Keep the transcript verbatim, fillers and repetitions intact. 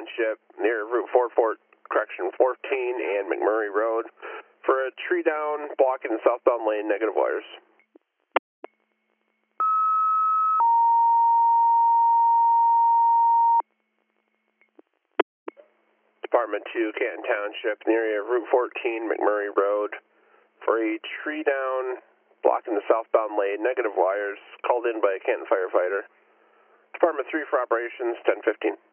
Township near Route four four, correction, fourteen and McMurray Road for a tree down blocking the southbound lane, negative wires. Department two, Canton Township, near Route fourteen, McMurray Road, for a tree down blocking the southbound lane, negative wires, called in by a Canton firefighter. Department three for operations, ten fifteen.